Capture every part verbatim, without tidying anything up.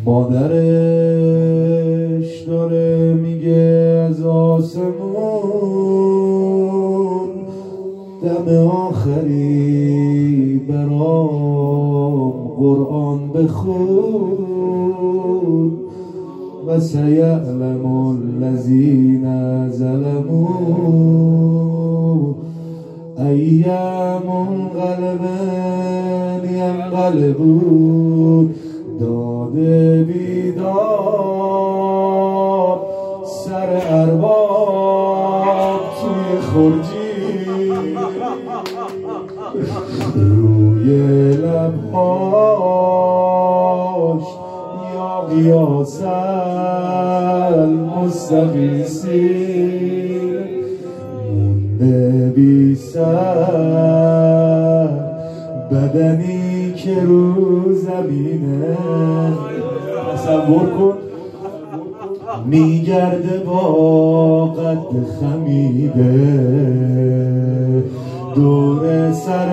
مادرش داره میگه از آسمون دم آخری برام قرآن بخون و سیعلم الذین ظلموا ای منقلب ینقلبون. داده بیدار سر ارباب توی خرجی، روی لبهاش یا قیاس المستغیثین، مونده بی سر بدنی که رو زمینه. تصور کن میگرده با قد خمیده دور سر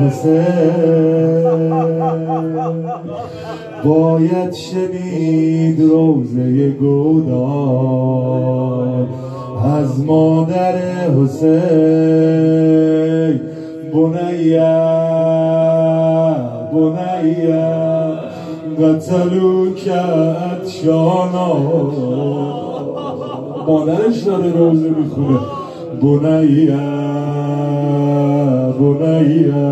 حسین. باید شنید روزه گودار از مادر حسین. بنیه بنیه قتلوک عطشانا. مادرش داره روزه میخونه. بنیه بنیه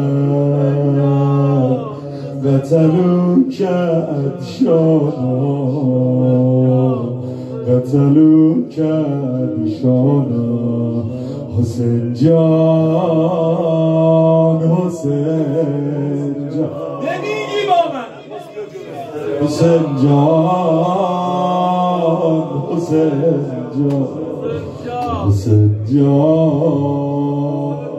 قتلوک عطشانا قتلوک عطشانا. حسین جان حسین جان نمیگی با من حسین جان حسین جان حسین جان